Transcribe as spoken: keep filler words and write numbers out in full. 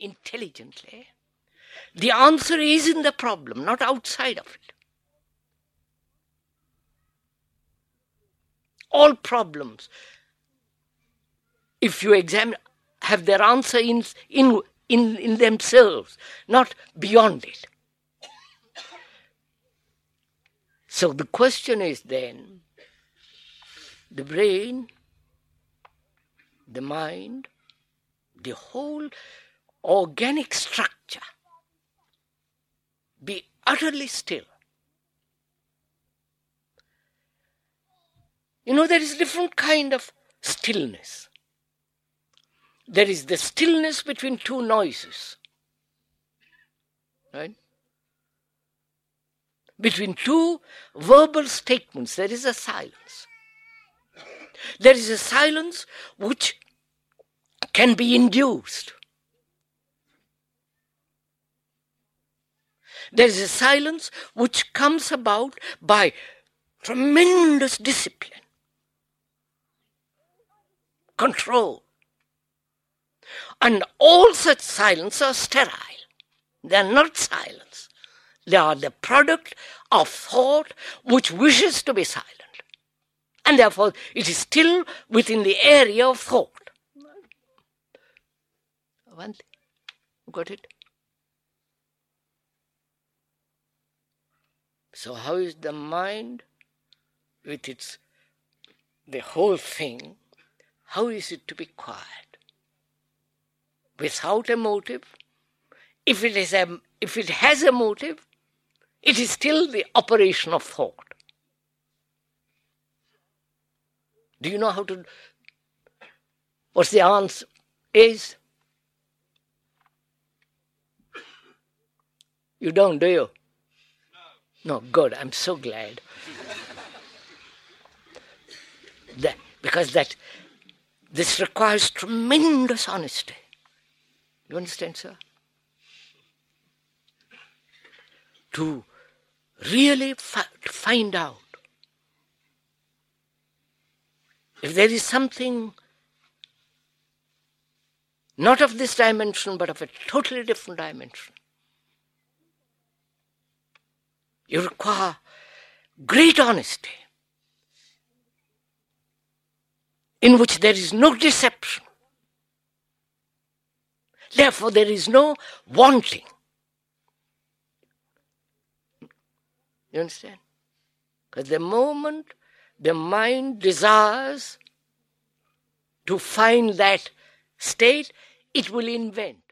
intelligently, the answer is in the problem, not outside of it. All problems, if you examine, have their answer in, in, in, in themselves, not beyond it. So the question is then, the brain, the mind, the whole organic structure, be utterly still. You know, there is different kind of stillness. There is the stillness between two noises. Right? Between two verbal statements, there is a silence. There is a silence which can be induced. There is a silence which comes about by tremendous discipline, control. And all such silence are sterile. They are not silence. They are the product of thought which wishes to be silent. And therefore it is still within the area of thought. One thing. Got it? So how is the mind with its, the whole thing, how is it to be quiet? Without a motive, if it is a, if it has a motive, it is still the operation of thought. Do you know how to, what's the answer is? You don't, do you? No, good, I'm so glad. that, because that this requires tremendous honesty. You understand, sir? To really fi- find out if there is something not of this dimension but of a totally different dimension. You require great honesty in which there is no deception. Therefore, there is no wanting. You understand? Because the moment the mind desires to find that state, it will invent.